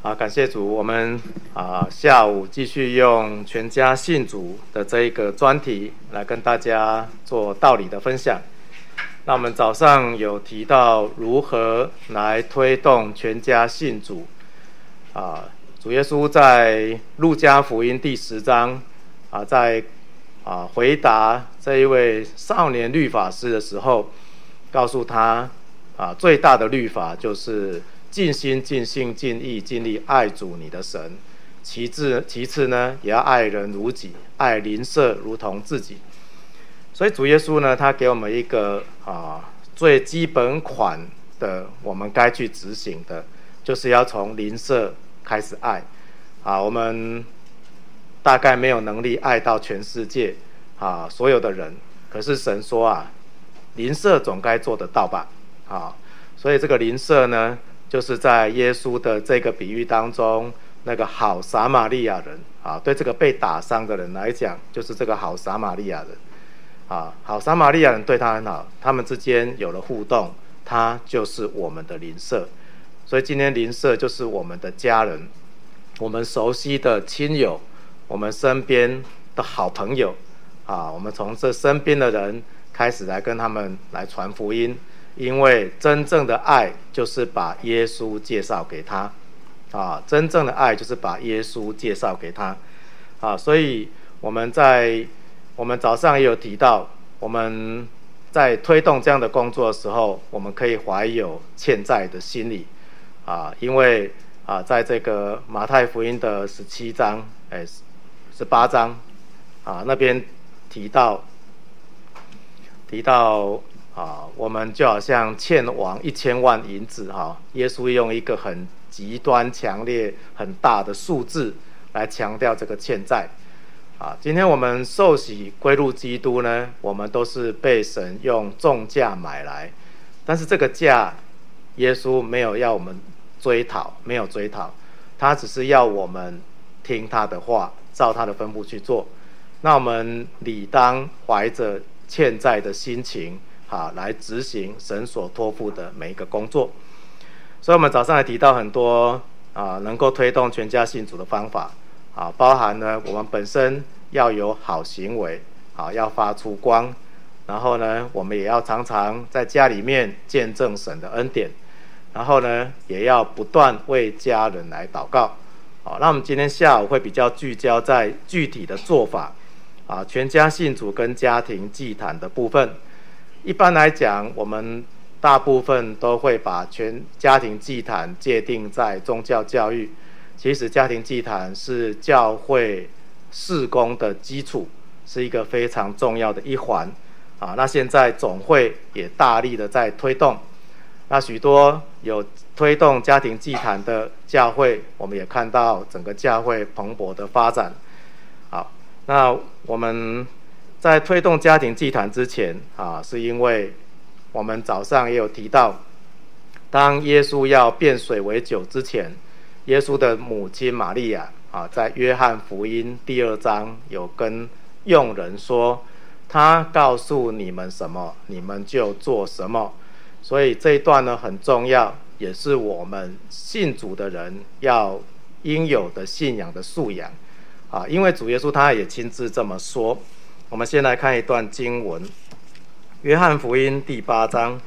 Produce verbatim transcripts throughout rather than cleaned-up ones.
啊，感谢主，我们啊下午继续用全家信主的这一个专题来跟大家做道理的分享。那我们早上有提到如何来推动全家信主啊，主耶稣在路加福音第十章啊，在啊回答这一位少年律法师的时候，告诉他啊最大的律法就是尽心、尽性、尽意、尽力爱主你的神。其次，其次呢，也要爱人如己，爱邻舍如同自己。所以主耶稣呢，他给我们一个啊最基本款的，我们该去执行的，就是要从邻舍开始爱。啊，我们大概没有能力爱到全世界啊所有的人，可是神说啊，邻舍总该做得到吧？啊，所以这个邻舍呢，就是在耶稣的这个比喻当中，那个好撒玛利亚人啊，对这个被打伤的人来讲，就是这个好撒玛利亚人啊，好撒玛利亚人对他很好，他们之间有了互动，他就是我们的邻舍。所以今天邻舍就是我们的家人，我们熟悉的亲友，我们身边的好朋友啊，我们从这身边的人开始来跟他们来传福音。因为真正的爱就是把耶稣介绍给他，啊，真正的爱就是把耶稣介绍给他，啊，所以我们在我们早上也有提到，我们在推动这样的工作的时候，我们可以怀有欠债的心理，啊，因为啊，在这个马太福音的十七章，哎，十八章，啊，那边提到提到。啊，我们就好像欠王一千万银子哈，耶稣用一个很极端、强烈、很大的数字来强调这个欠债。啊，今天我们受洗归入基督呢，我们都是被神用重价买来，但是这个价，耶稣没有要我们追讨，没有追讨，他只是要我们听他的话，照他的吩咐去做。那我们理当怀着欠债的心情。好，来执行神所托付的每一个工作。所以我们早上也提到很多啊，能够推动全家信主的方法啊，包含呢我们本身要有好行为，啊，要发出光，然后呢我们也要常常在家里面见证神的恩典，然后呢也要不断为家人来祷告。好，那我们今天下午会比较聚焦在具体的做法啊，全家信主跟家庭祭坛的部分。一般来讲，我们大部分都会把全家庭祭坛界定在宗教教育。其实家庭祭坛是教会事工的基础，是一个非常重要的一环啊。那现在总会也大力的在推动，那许多有推动家庭祭坛的教会，我们也看到整个教会蓬勃的发展。好，那我们在推动家庭祭坛之前啊，是因为我们早上也有提到，当耶稣要变水为酒之前，耶稣的母亲玛利亚啊，在约翰福音第二章有跟用人说，他告诉你们什么，你们就做什么。所以这一段呢很重要，也是我们信主的人要应有的信仰的素养啊，因为主耶稣他也亲自这么说。我们先来看一段经文，约翰福音第八章。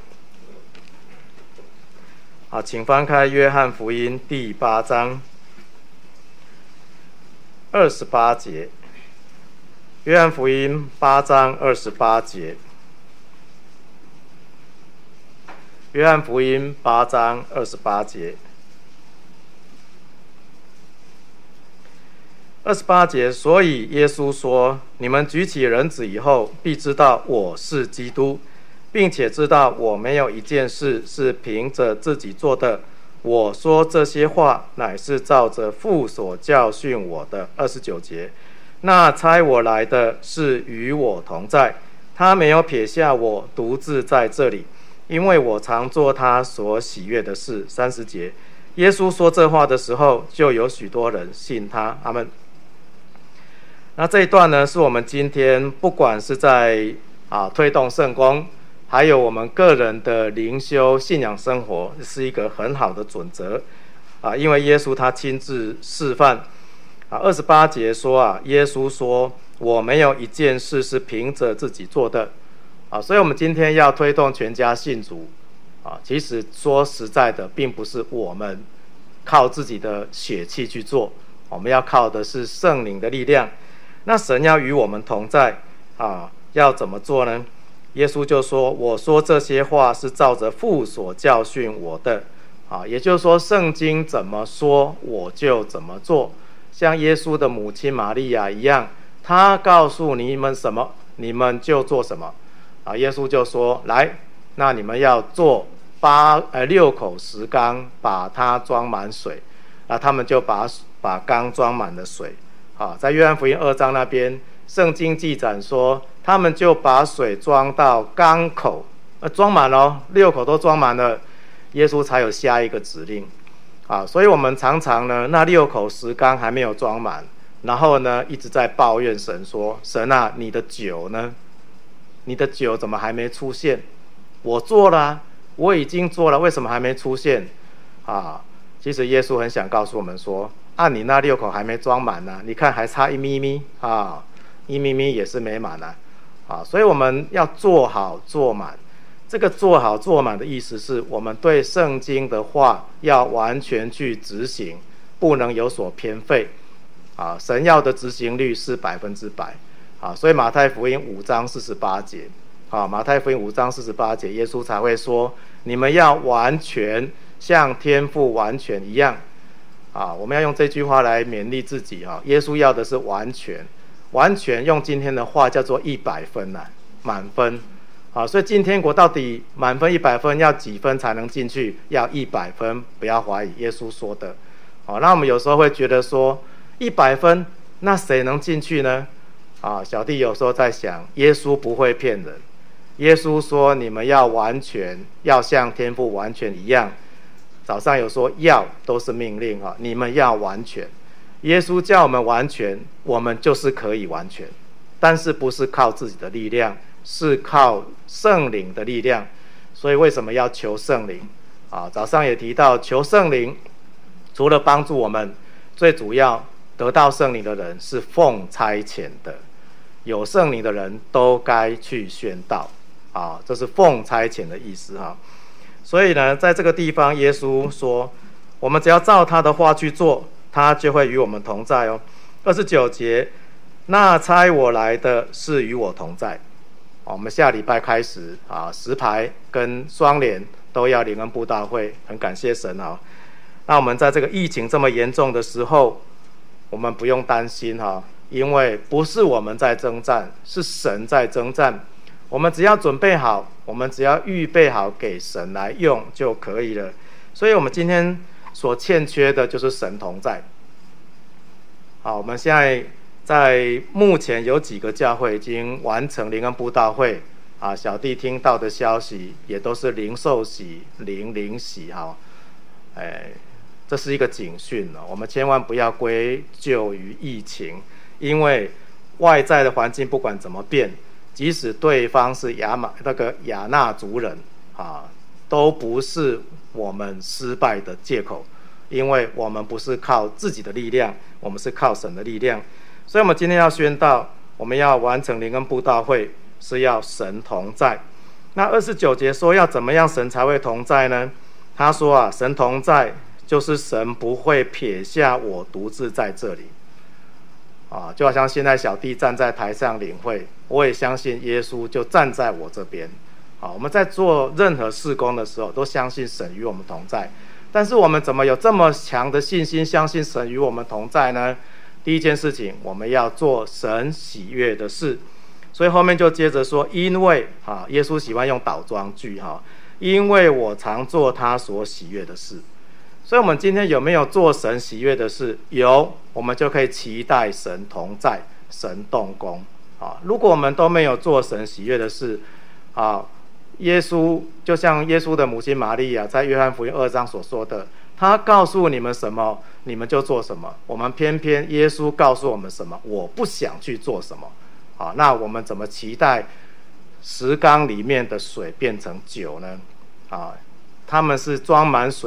好，请翻开约翰福音第八章二十八节。约翰福音八章二十八节。约翰福音八章二十八节。二十八节，所以耶稣说：“你们举起人子以后，必知道我是基督，并且知道我没有一件事是凭着自己做的。我说这些话，乃是照着父所教训我的。”二十九节，那差我来的是与我同在，他没有撇下我独自在这里，因为我常做他所喜悦的事。三十节，耶稣说这话的时候，就有许多人信他。阿们。那这一段呢，是我们今天不管是在啊推动圣工，还有我们个人的灵修信仰生活，是一个很好的准则啊，因为耶稣他亲自示范啊。二十八节说啊，耶稣说：“我没有一件事是凭着自己做的。”啊，所以我们今天要推动全家信主啊，其实说实在的，并不是我们靠自己的血气去做，我们要靠的是圣灵的力量。那神要与我们同在啊，要怎么做呢？耶稣就说：“我说这些话是照着父所教训我的。”啊，也就是说，圣经怎么说，我就怎么做。像耶稣的母亲玛利亚一样，她告诉你们什么，你们就做什么。啊，耶稣就说：“来，那你们要做八呃六口石缸，把它装满水。”那他们就把把缸装满了水。啊，在约翰福音二章那边，圣经记载说，他们就把水装到缸口，呃，装满了，六口都装满了。耶稣才有下一个指令，啊，所以我们常常呢，那六口石缸还没有装满，然后呢，一直在抱怨神说：“神啊，你的酒呢？你的酒怎么还没出现？我做了啊，我已经做了，为什么还没出现？”啊，其实耶稣很想告诉我们说：“啊，你那六口还没装满呢，你看还差一咪咪啊，一咪咪也是没满啊，啊，所以我们要做好做满。”这个做好做满的意思是我们对圣经的话要完全去执行，不能有所偏废啊。神要的执行率是百分之百啊，所以马太福音五章四十八节啊，马太福音五章四十八节，耶稣才会说：“你们要完全像天父完全一样啊。”我们要用这句话来勉励自己啊。耶稣要的是完全，完全用今天的话叫做一百分呐、啊，满分。好，所以进天国到底满分一百分要几分才能进去？要一百分，不要怀疑耶稣说的。好，那我们有时候会觉得说一百分，那谁能进去呢？啊，小弟有时候在想，耶稣不会骗人。耶稣说你们要完全，要像天父完全一样。早上有说要都是命令哈，你们要完全。耶稣叫我们完全，我们就是可以完全，但是不是靠自己的力量。是靠圣灵的力量，所以为什么要求圣灵啊？早上也提到求圣灵，除了帮助我们，最主要得到圣灵的人是奉差遣的，有圣灵的人都该去宣道啊，这是奉差遣的意思哈。所以呢，在这个地方，耶稣说，我们只要照他的话去做，他就会与我们同在哦。二十九节，那差我来的是与我同在。我们下礼拜开始啊，十排跟双联都要灵恩布道会，很感谢神啊。那我们在这个疫情这么严重的时候，我们不用担心哈，因为不是我们在征战，是神在征战。我们只要准备好，我们只要预备好给神来用就可以了。所以我们今天所欠缺的就是神同在。好，我们现在。在目前有几个教会已经完成灵恩布道会啊，小弟听到的消息也都是零受洗、零零洗哈，哎，这是一个警讯了。我们千万不要归咎于疫情，因为外在的环境不管怎么变，即使对方是亚马那个亚纳族人啊，都不是我们失败的借口，因为我们不是靠自己的力量，我们是靠神的力量。所以我们今天要宣告，我们要完成灵恩布道会是要神同在。那二十九节说要怎么样神才会同在呢？他说啊，神同在就是神不会撇下我独自在这里啊，就好像现在小弟站在台上领会，我也相信耶稣就站在我这边啊。我们在做任何事工的时候都相信神与我们同在，但是我们怎么有这么强的信心相信神与我们同在呢？第一件事情，我们要做神喜悦的事，所以后面就接着说，因为啊，耶稣喜欢用倒装句哈，因为我常做他所喜悦的事。所以我们今天有没有做神喜悦的事？有，我们就可以期待神同在，神动工啊。如果我们都没有做神喜悦的事啊，耶稣就像耶稣的母亲玛利亚在约翰福音二章所说的，他告诉你们什么，你们就做什么。我们偏偏耶稣告诉我们什么，我不想去做什么。好，那我们怎么期待石缸里面的水变成酒呢？啊，他们是装满水，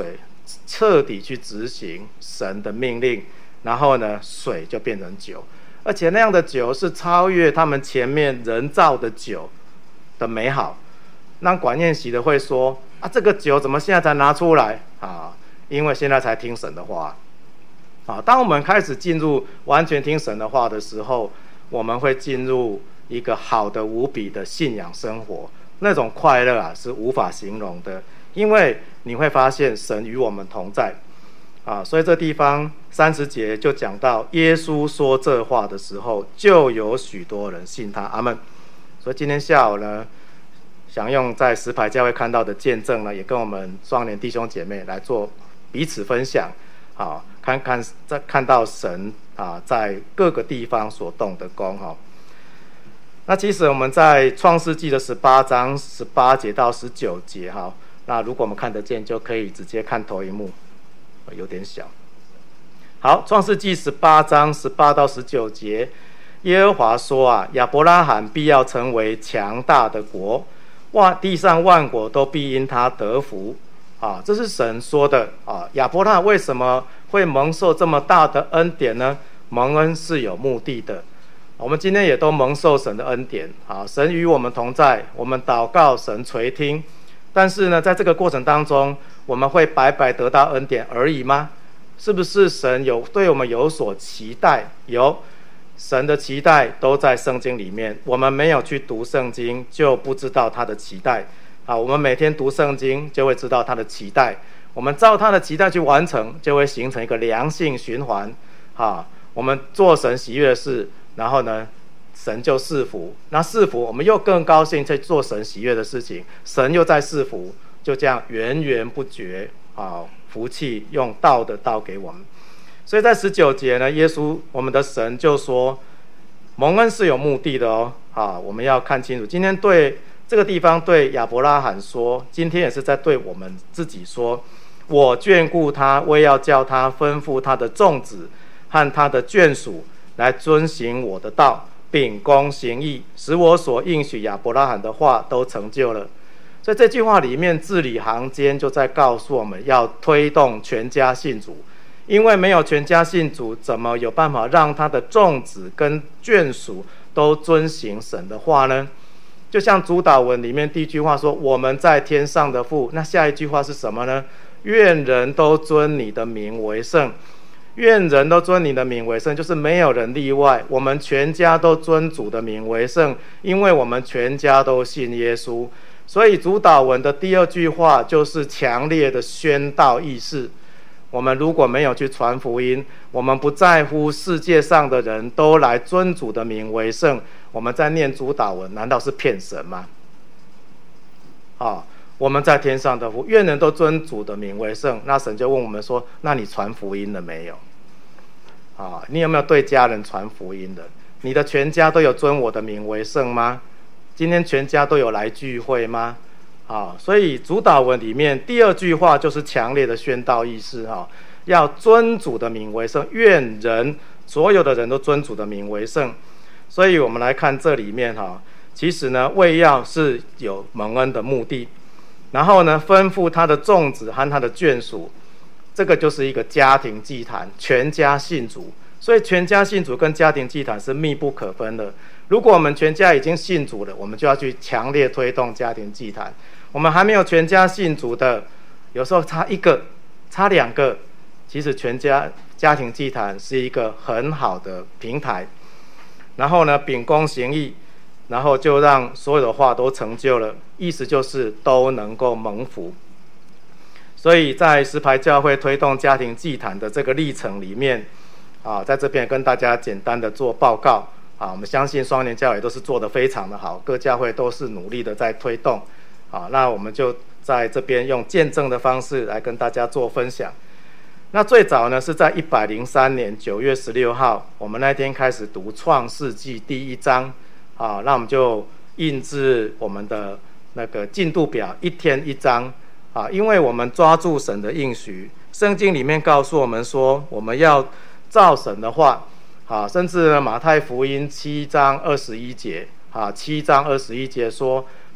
彻底去执行神的命令，然后呢，水就变成酒，而且那样的酒是超越他们前面人造的酒的美好。那管宴席的会说啊，这个酒怎么现在才拿出来啊？因为现在才听神的话。啊，当我们开始进入完全听神的话的时候，我们会进入一个好的无比的信仰生活，那种快乐啊是无法形容的，因为你会发现神与我们同在啊。所以这地方三十节就讲到，耶稣说这话的时候，就有许多人信他。阿们。所以今天下午呢，想用在石牌教会看到的见证呢，也跟我们双联弟兄姐妹来做彼此分享。啊，看看在看到神啊，在各个地方所动的工哈。那其实我们在创世纪的十八章十八节到十九节哈，那如果我们看得见，就可以直接看投影幕，有点小。好，创世纪十八章十八到十九节，耶和华说啊，亚伯拉罕必要成为强大的国，万地上万国都必因他得福。啊，这是神说的啊。亚伯拉罕为什么会蒙受这么大的恩典呢？蒙恩是有目的的。我们今天也都蒙受神的恩典啊，神与我们同在，我们祷告神垂听。但是呢，在这个过程当中，我们会白白得到恩典而已吗？是不是神有对我们有所期待？有，神的期待都在圣经里面。我们没有去读圣经，就不知道他的期待。啊，我们每天读圣经就会知道他的期待，我们照他的期待去完成，就会形成一个良性循环。啊，我们做神喜悦的事，然后呢，神就赐福，那赐福我们又更高兴去做神喜悦的事情，神又在赐福，就这样源源不绝啊，福气用道的道给我们。所以在十九节呢，耶稣我们的神就说，蒙恩是有目的的哦。啊，我们要看清楚，今天对这个地方对亚伯拉罕说，今天也是在对我们自己说，我眷顾他，我也要叫他吩咐他的众子和他的眷属来遵行我的道，秉公行义，使我所应许亚伯拉罕的话都成就了。所以这句话里面字里行间就在告诉我们要推动全家信主，因为没有全家信主，怎么有办法让他的众子跟眷属都遵行神的话呢？就像主祷文里面第一句话说，我们在天上的父，那下一句话是什么呢？愿人都尊你的名为圣。愿人都尊你的名为圣，就是没有人例外，我们全家都尊主的名为圣，因为我们全家都信耶稣。所以主祷文的第二句话就是强烈的宣道意识，我们如果没有去传福音，我们不在乎世界上的人都来尊主的名为圣，我们在念主祷文难道是骗神吗？啊，我们在天上的父，愿人都尊主的名为圣。那神就问我们说，那你传福音了没有？啊，你有没有对家人传福音的？你的全家都有尊我的名为圣吗？今天全家都有来聚会吗？啊，所以主祷文里面第二句话就是强烈的宣道意思哈，要尊主的名为圣，愿人所有的人都尊主的名为圣。所以我们来看这里面哈，其实呢，为要是有蒙恩的目的，然后呢，吩咐他的众子和他的眷属，这个就是一个家庭祭坛，全家信主。所以全家信主跟家庭祭坛是密不可分的。如果我们全家已经信主了，我们就要去强烈推动家庭祭坛。我们还没有全家信主的，有时候差一个差两个，其实全家家庭祭坛是一个很好的平台。然后呢，秉公行义，然后就让所有的话都成就了，意思就是都能够蒙福。所以在石牌教会推动家庭祭坛的这个历程里面啊，在这边跟大家简单的做报告啊，我们相信双年教会都是做得非常的好，各教会都是努力的在推动啊，那我们就在这边用见证的方式来跟大家做分享。那最早呢是在一百零三年九月十六号，我们那天开始读创世纪第一章啊，那我们就印制我们的那个进度表，一天一章啊，因为我们抓住神的应许，圣经里面告诉我们说，我们要照神的话啊，甚至呢马太福音七章二十一节啊，七章二十一节说，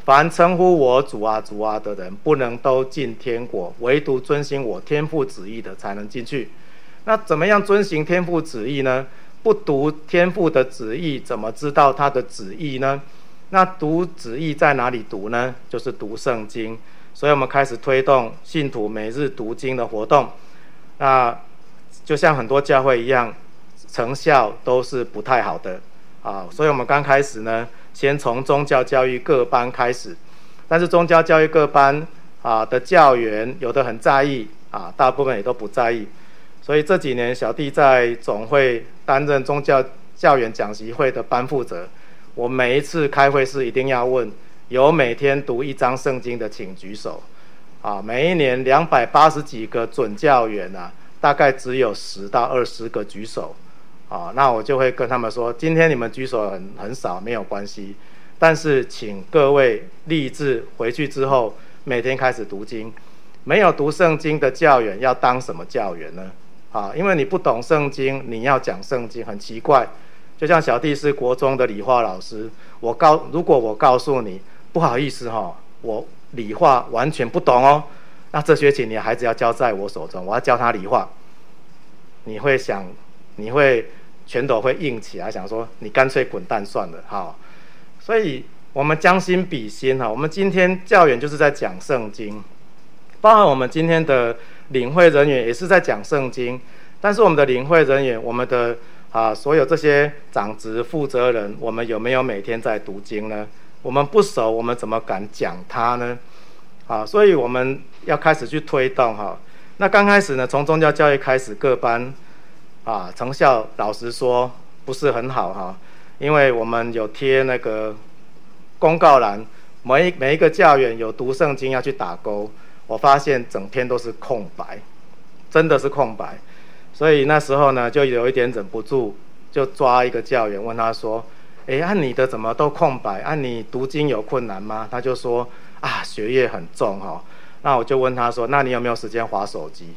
凡称呼我主啊主啊的人，不能都进天国，唯独遵行我天父旨意的才能进去。那怎么样遵行天父旨意呢？不读天父的旨意，怎么知道他的旨意呢？那读旨意在哪里读呢？就是读圣经。所以我们开始推动信徒每日读经的活动。那就像很多教会一样，成效都是不太好的啊。所以我们刚开始呢，先从宗教教育各班开始，但是宗教教育各班啊的教员有的很在意啊，大部分也都不在意。所以这几年小弟在总会担任宗教教员讲习会的班负责，我每一次开会是一定要问，有每天读一章圣经的请举手。啊，每一年两百八十几个准教员啊，大概只有十到二十个举手。啊，那我就会跟他们说，今天你们举手很很少没有关系，但是请各位立志回去之后每天开始读经。没有读圣经的教员要当什么教员呢？啊，因为你不懂圣经，你要讲圣经很奇怪。就像小弟是国中的理化老师，我告如果我告诉你，不好意思哈，我理化完全不懂哦，那这学期你的孩子要交在我手中，我要教他理化，你会想，你会拳头会硬起来，想说你干脆滚蛋算了哈。所以我们将心比心哈，我们今天教员就是在讲圣经，包含我们今天的领会人员也是在讲圣经，但是我们的领会人员，我们的啊所有这些长职负责人，我们有没有每天在读经呢？我们不熟，我们怎么敢讲它呢？啊，所以我们要开始去推动哈。那刚开始呢，从宗教教育开始，各班啊成效老实说不是很好哈，因为我们有贴那个公告栏，每每一个教员有读圣经要去打勾。我发现整篇都是空白，真的是空白，所以那时候呢，就有一点忍不住，就抓一个教员问他说：“哎，按、啊、你的怎么都空白？按、啊、你读经有困难吗？”他就说：“啊，学业很重哈、哦。”那我就问他说：“那你有没有时间滑手机？”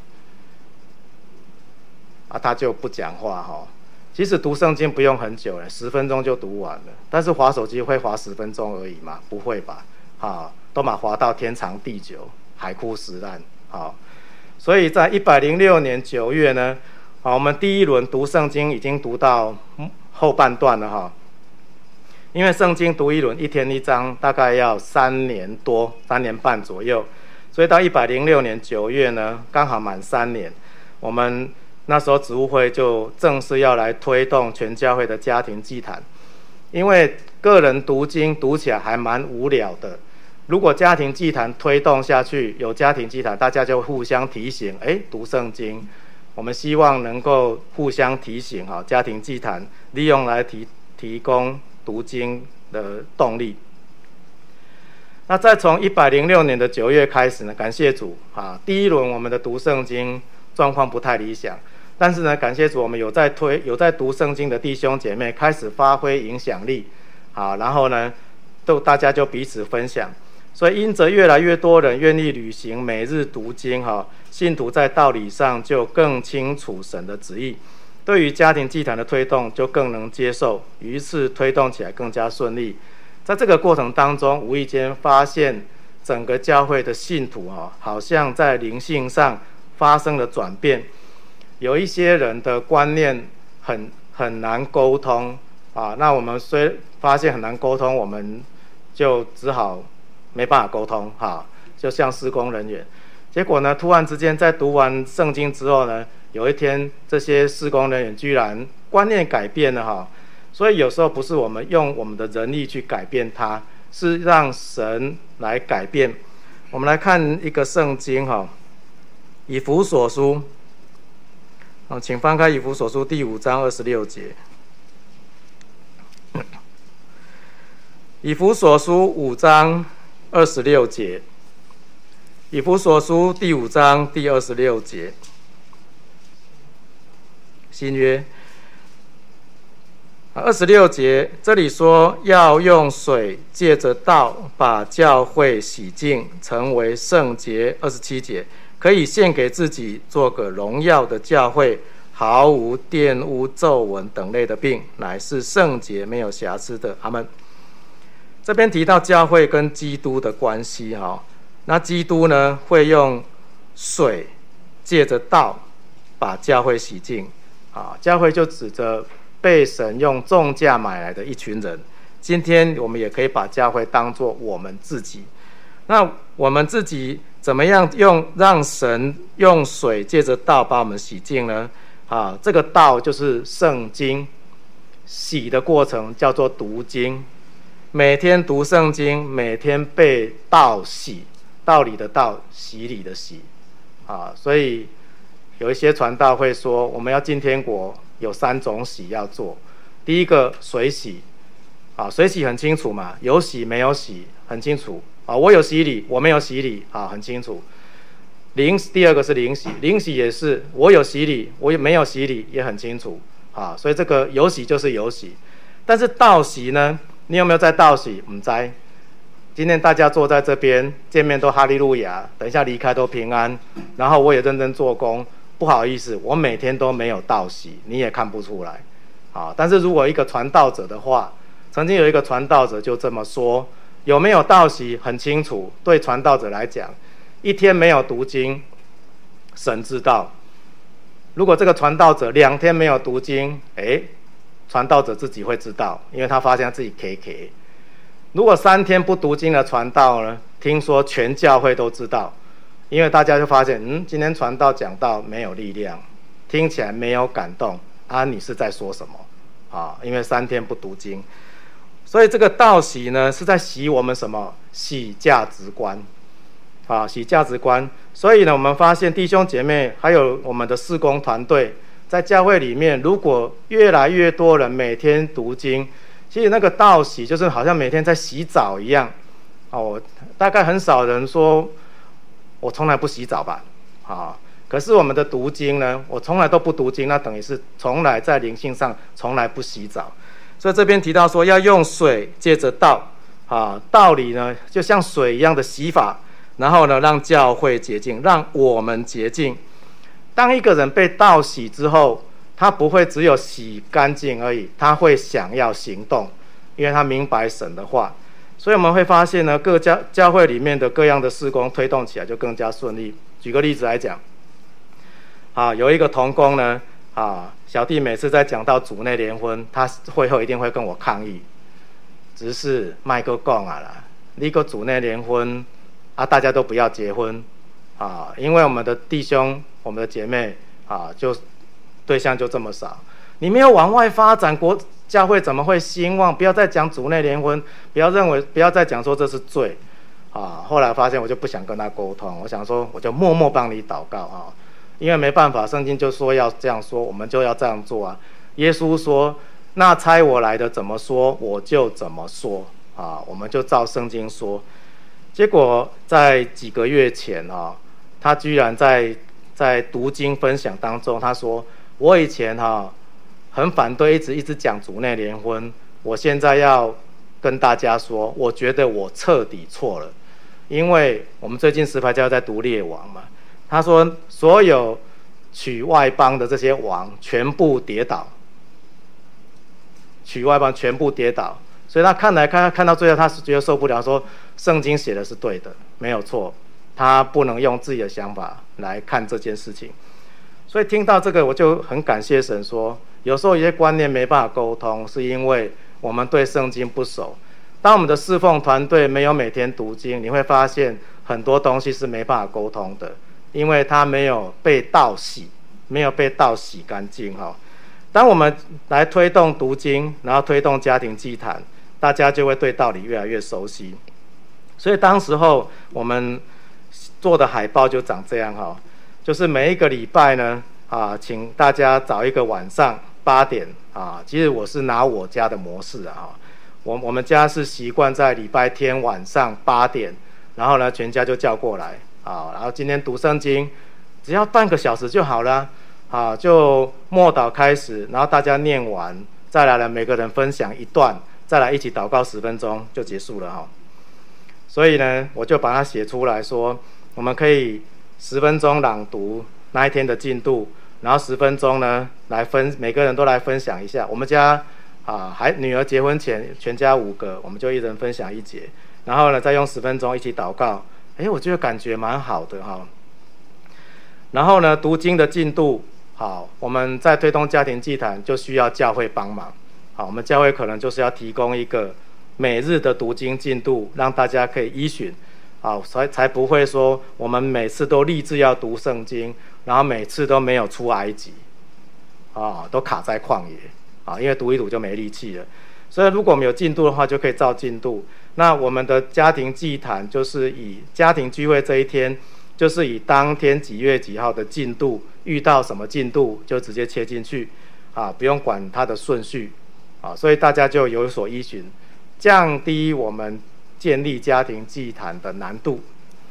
啊，他就不讲话哈、哦。其实读圣经不用很久了，十分钟就读完了。但是滑手机会滑十分钟而已吗？不会吧？啊，都嘛滑到天长地久。海枯石烂，好，所以在一百零六年九月呢，好，我们第一轮读圣经已经读到后半段了哈。因为圣经读一轮，一天一章，大概要三年多、三年半左右，所以到一百零六年九月呢，刚好满三年。我们那时候职务会就正式要来推动全教会的家庭祭坛，因为个人读经读起来还蛮无聊的。如果家庭祭坛推动下去，有家庭祭坛，大家就互相提醒，哎，读圣经。我们希望能够互相提醒，哈，家庭祭坛利用来提提供读经的动力。那再从一百零六年的九月开始呢，感谢主啊，第一轮我们的读圣经状况不太理想，但是呢，感谢主，我们有在推有在读圣经的弟兄姐妹开始发挥影响力，好，然后呢，都大家就彼此分享。所以因着越来越多人愿意履行每日读经，哈，信徒在道理上就更清楚神的旨意，对于家庭祭坛的推动就更能接受，于是推动起来更加顺利。在这个过程当中，无意间发现整个教会的信徒，哈，好像在灵性上发生了转变，有一些人的观念很很难沟通啊，那我们虽发现很难沟通，我们就只好没办法沟通哈，就像施工人员。结果呢，突然之间在读完圣经之后呢，有一天这些施工人员居然观念改变了哈。所以有时候不是我们用我们的人力去改变它，是让神来改变。我们来看一个圣经哈，以弗所书，请翻开以弗所书第五章二十六节。以弗所书五章二十六节，以弗所书第五章第二十六节，新约二十六节，这里说要用水借着道把教会洗净，成为圣洁。二十七节，可以献给自己，做个荣耀的教会，毫无玷污、皱纹等类的病，乃是圣洁没有瑕疵的。阿们。 这边提到教会跟基督的关系哈，那基督呢会用水借着道把教会洗净啊，教会就指着被神用重价买来的一群人。今天我们也可以把教会当作我们自己。那我们自己怎么样用让神用水借着道把我们洗净呢？啊，这个道就是圣经，洗的过程叫做读经。每天读圣经，每天被道洗，道理的道，洗礼的洗，啊，所以有一些传道会说，我们要进天国有三种洗要做。第一个水洗，啊，水洗很清楚嘛，有洗没有洗很清楚，啊，我有洗礼，我没有洗礼，啊，很清楚。灵，第二个是灵洗，灵洗也是我有洗礼，我也没有洗礼也很清楚，啊，所以这个有洗就是有洗。但是道洗呢？你有没有在道洗？不知。今天大家坐在这边见面都哈利路亚，等一下离开都平安，然后我也认真做工。不好意思，我每天都没有道洗，你也看不出来。啊，但是如果一个传道者的话，曾经有一个传道者就这么说，有没有道洗很清楚。对传道者来讲，一天没有读经，神知道。如果这个传道者两天没有读经，哎。传道者自己会知道，因为他发现他自己 K K。如果三天不读经的传道呢，听说全教会都知道，因为大家就发现，嗯，今天传道讲道没有力量，听起来没有感动啊，你是在说什么啊？因为三天不读经，所以这个道洗呢是在洗我们什么？洗价值观啊，洗价值观。所以呢，我们发现弟兄姐妹还有我们的事工团队。在教会里面，如果越来越多人每天读经，其实那个道洗就是好像每天在洗澡一样。哦，大概很少人说，我从来不洗澡吧？啊，可是我们的读经呢，我从来都不读经，那等于是从来在灵性上从来不洗澡。所以这边提到说要用水借着道，啊，道理呢就像水一样的洗法，然后呢让教会洁净，让我们洁净。当一个人被道洗之后，他不会只有洗干净而已，他会想要行动，因为他明白神的话。所以我们会发现呢，各教教会里面的各样的事工推动起来就更加顺利。举个例子来讲，啊，有一个同工呢，啊，小弟每次在讲到主内联婚，他会后一定会跟我抗议，只是麦克讲啊啦，你个主内联婚啊，大家都不要结婚。啊，因为我们的弟兄、我们的姐妹啊，就对象就这么少，你没有往外发展，国教会怎么会兴旺？不要再讲主内联婚，不要认为，不要再讲说这是罪啊。后来发现我就不想跟他沟通，我想说我就默默帮你祷告啊，因为没办法，圣经就说要这样说，我们就要这样做啊。耶稣说：“那差我来的怎么说，我就怎么说啊。”我们就照圣经说。结果在几个月前啊。他居然在在读经分享当中，他说：“我以前哈、啊、很反对，一直一直讲主内联婚，我现在要跟大家说，我觉得我彻底错了，因为我们最近石牌教在读列王嘛。他说所有娶外邦的这些王全部跌倒，娶外邦全部跌倒，所以他看来看看到最后，他是觉得受不了，说圣经写的是对的，没有错。”他不能用自己的想法来看这件事情，所以听到这个我就很感谢神说，有时候有些观念没办法沟通，是因为我们对圣经不熟。当我们的侍奉团队没有每天读经，你会发现很多东西是没办法沟通的，因为它没有被道洗，没有被道洗干净哈。当我们来推动读经，然后推动家庭祭坛，大家就会对道理越来越熟悉。所以当时候我们做的海报就长这样哈，就是每一个礼拜呢，啊，请大家找一个晚上八点啊，其实我是拿我家的模式啊，我我们家是习惯在礼拜天晚上八点，然后呢全家就叫过来啊，然后今天读圣经，只要半个小时就好了啊，就默祷开始，然后大家念完，再来了每个人分享一段，再来一起祷告十分钟就结束了哈。所以呢，我就把它写出来说，我们可以十分钟朗读那一天的进度，然后十分钟呢来分，每个人都来分享一下。我们家啊，还女儿结婚前，全家五个，我们就一人分享一节，然后呢，再用十分钟一起祷告。哎，我觉得感觉蛮好的哈。然后呢，读经的进度，好，我们在推动家庭祭坛就需要教会帮忙。好，我们教会可能就是要提供一个每日的读经进度，让大家可以依循，好，才才不会说我们每次都立志要读圣经，然后每次都没有出埃及，啊，都卡在旷野。啊，因为读一读就没力气了，所以如果我们有进度的话，就可以照进度。那我们的家庭祭坛就是以家庭聚会这一天，就是以当天几月几号的进度，遇到什么进度就直接切进去，啊，不用管它的顺序，啊，所以大家就有所依循，降低我们建立家庭祭坛的难度。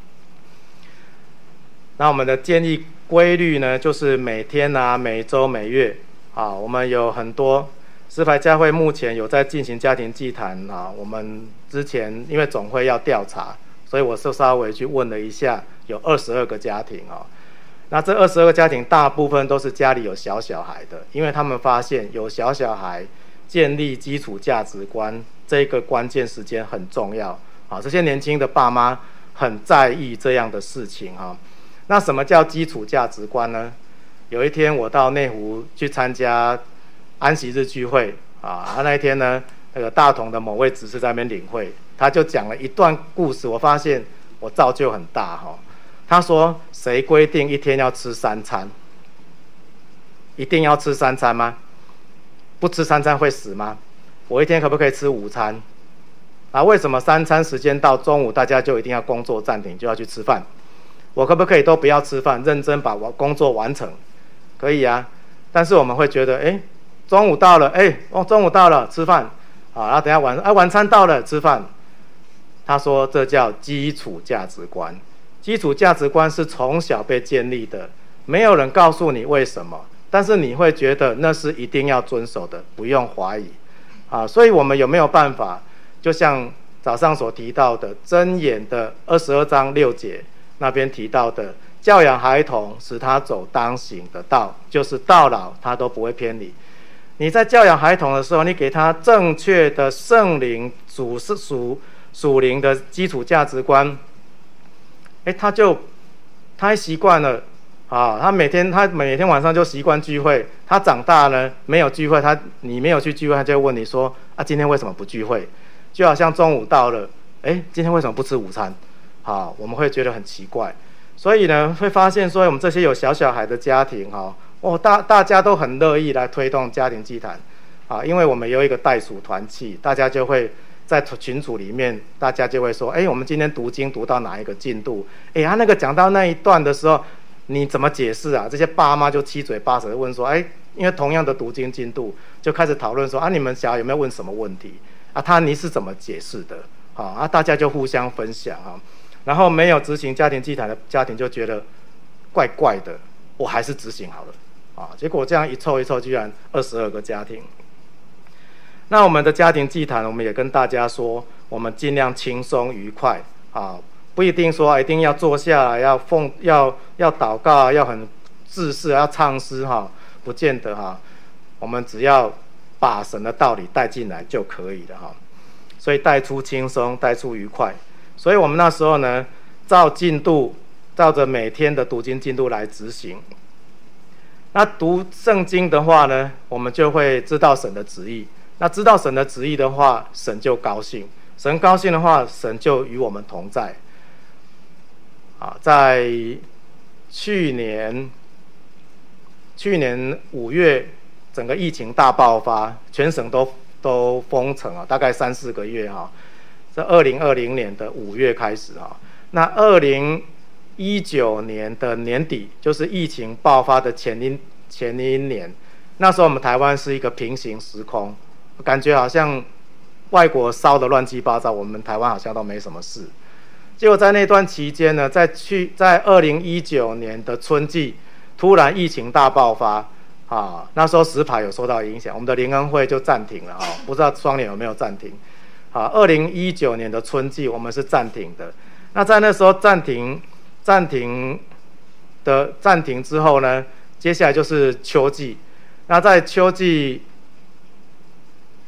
那我们的建议规律呢，就是每天啊、每周、每月。啊，我们有很多石牌教会目前有在进行家庭祭坛啊。我们之前因为总会要调查，所以我是稍微去问了一下，有二十二个家庭啊。那这二十二个家庭大部分都是家里有小小孩的，因为他们发现有小小孩建立基础价值观这个关键时间很重要啊。这些年轻的爸妈很在意这样的事情啊。那什么叫基础价值观呢？有一天我到内湖去参加安息日聚会啊，那一天呢，那个大同的某位执事在那边领会，他就讲了一段故事，我发现我造就很大哈。他说：谁规定一天要吃三餐？一定要吃三餐吗？不吃三餐会死吗？我一天可不可以吃午餐？啊，为什么三餐时间到中午大家就一定要工作暂停，就要去吃饭？我可不可以都不要吃饭，认真把我工作完成？可以啊，但是我们会觉得，哎，中午到了，哎，哦，中午到了，吃饭，啊，然后等一下晚，啊，晚餐到了，吃饭。他说这叫基础价值观，基础价值观是从小被建立的，没有人告诉你为什么，但是你会觉得那是一定要遵守的，不用怀疑，啊，所以我们有没有办法，就像早上所提到的箴言的二十二章六节那边提到的。教养孩童，使他走当行的道，就是到老他都不会偏离。你在教养孩童的时候，你给他正确的圣灵属是属属灵的基础价值观，哎，他就他习惯了啊。他每天他每天晚上就习惯聚会。他长大呢，没有聚会，他你没有去聚会，他就会问你说啊，今天为什么不聚会？就好像中午到了，哎，今天为什么不吃午餐？啊，我们会觉得很奇怪。所以呢，会发现说我们这些有小小孩的家庭哈，哦，大大家都很乐意来推动家庭祭坛，啊，因为我们有一个代属团契，大家就会在群组里面，大家就会说，哎，我们今天读经读到哪一个进度？哎，他那个讲到那一段的时候，你怎么解释啊？这些爸妈就七嘴八舌问说，哎，因为同样的读经进度，就开始讨论说，啊，你们小孩有没有问什么问题？啊，他你是怎么解释的？啊，啊，大家就互相分享啊。然后没有执行家庭祭坛的家庭就觉得怪怪的，我还是执行好了啊。结果这样一凑一凑，居然二十二个家庭。那我们的家庭祭坛，我们也跟大家说，我们尽量轻松愉快啊，不一定说一定要坐下来要奉要要祷告，要很自式，要唱诗哈，不见得哈。我们只要把神的道理带进来就可以了哈。所以带出轻松，带出愉快。所以我们那时候呢，照进度，照着每天的读经进度来执行。那读圣经的话呢，我们就会知道神的旨意。那知道神的旨意的话，神就高兴。神高兴的话，神就与我们同在。啊，在去年，去年五月，整个疫情大爆发，全省都都封城啊，大概三四个月哈。这二零二零年的五月开始啊，那二零一九年的年底，就是疫情爆发的前一前一年，那时候我们台湾是一个平行时空，感觉好像外国烧得乱七八糟，我们台湾好像都没什么事。结果在那段期间呢，在去在二零一九年的春季，突然疫情大爆发啊，那时候石牌有受到影响，我们的联恩会就暂停了啊，不知道双联有没有暂停？好，二零一九年的春季我们是暂停的。那在那时候暂停、暂停的暂停之后呢，接下来就是秋季。那在秋季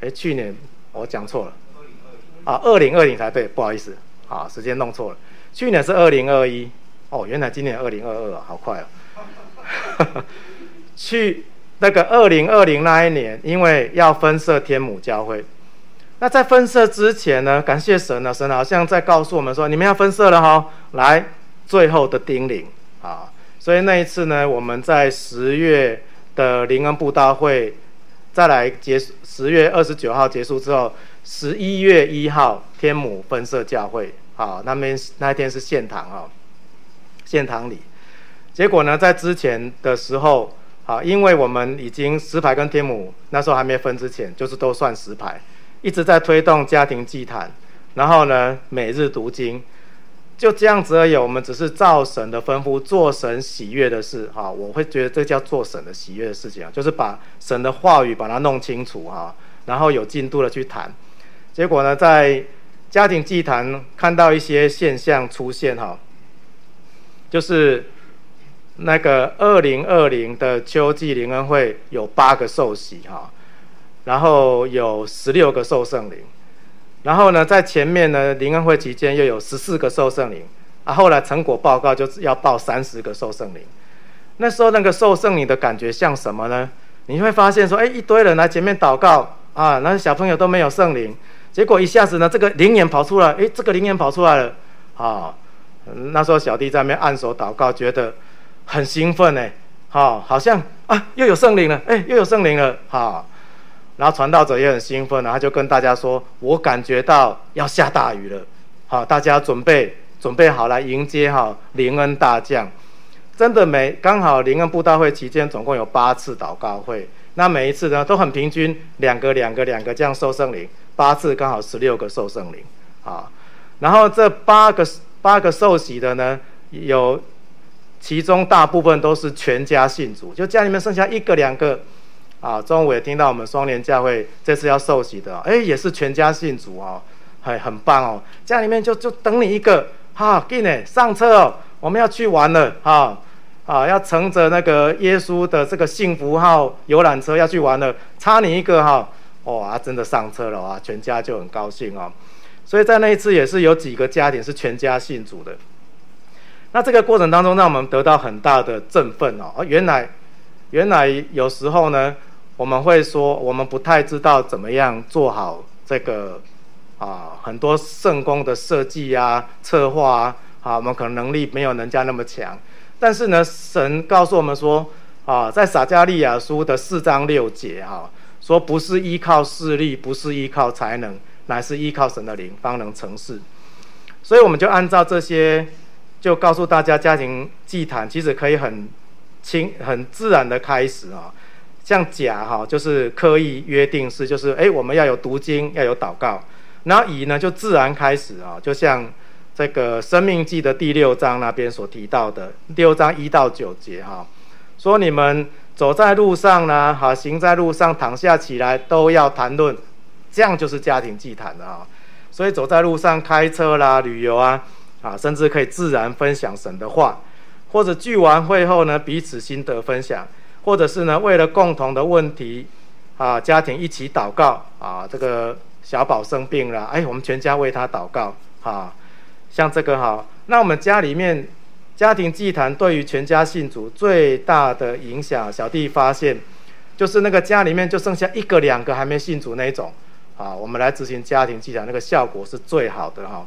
哎，去年我讲错了，啊，二零二零才对，不好意思，啊，时间弄错了，去年是二零二一，哦，原来今年二零二二啊，好快哦。去那个二零二零那一年，因为要分设天母教会，那在分设之前呢，感谢神啊，神好像在告诉我们说，你们要分设了哈，来，最后的叮咛啊，所以那一次呢，我们在十月的灵恩布道会。再来结束，十月二十九号结束之后，十一月一号天母分社教会，啊，那边那一天是献堂啊，献堂礼。结果呢，在之前的时候，啊，因为我们已经石牌跟天母那时候还没分之前，就是都算石牌，一直在推动家庭祭坛，然后呢，每日读经。就这样子而已，我们只是照神的吩咐做神喜悦的事哈，我会觉得这叫做神的喜悦的事情啊，就是把神的话语把它弄清楚哈，然后有进度的去谈。结果呢，在家庭祭坛看到一些现象出现哈，就是那个二零二零的秋季灵恩会有八个受洗哈，然后有十六个受圣灵。然后呢，在前面呢，灵恩会期间又有十四个受圣灵，啊，后来成果报告就是要报三十个受圣灵。那时候那个受圣灵的感觉像什么呢？你会发现说，哎，一堆人来前面祷告啊，那小朋友都没有圣灵，结果一下子呢，这个灵眼跑出来，哎，这个灵眼跑出来了，啊，那时候小弟在那边按手祷告，觉得很兴奋哎，好，好像啊又有圣灵了，哎，又有圣灵了，好。然后传道者也很兴奋，他就跟大家说：“我感觉到要下大雨了，好，大家准备准备好来迎接哈灵恩大降。”真的每刚好灵恩布道会期间总共有八次祷告会，那每一次呢都很平均，两个两个两个这样受圣灵，八次刚好十六个受圣灵啊。然后这八个八个受洗的呢，有其中大部分都是全家信主，就家里面剩下一个两个。啊，中午也听到我们双联教会这次要受洗的，哎，也是全家信主哦，很很棒哦。家里面就就等你一个，哈，给你上车哦，我们要去玩了，哈，啊，要乘着那个耶稣的这个幸福号游览车要去玩了，差你一个哈，哇，真的上车了啊，全家就很高兴哦。所以在那一次也是有几个家庭是全家信主的。那这个过程当中，让我们得到很大的振奋哦，哦，原来原来有时候呢。我们会说，我们不太知道怎么样做好这个啊，很多圣工的设计啊、策划啊，啊，我们可能能力没有人家那么强。但是呢，神告诉我们说，啊，在撒迦利亚书的四章六节哈、啊，说不是依靠势力，不是依靠才能，乃是依靠神的灵，方能成事。所以我们就按照这些，就告诉大家，家庭祭坛其实可以很轻、很自然的开始啊。像甲哈，就是刻意约定式，就是哎，我们要有读经，要有祷告。然后乙呢，就自然开始啊，就像这个《申命记》的第六章那边所提到的六章一到九节哈，说你们走在路上呢，哈，行在路上，躺下起来都要谈论，这样就是家庭祭坛的啊。所以走在路上开车啦、旅游啊，啊，甚至可以自然分享神的话，或者聚完会后呢，彼此心得分享。或者是呢，为了共同的问题，啊，家庭一起祷告啊，这个小宝生病了，哎，我们全家为他祷告啊，像这个哈，那我们家里面家庭祭坛对于全家信主最大的影响，小弟发现就是那个家里面就剩下一个两个还没信主那一种啊，我们来执行家庭祭坛，那个效果是最好的哈。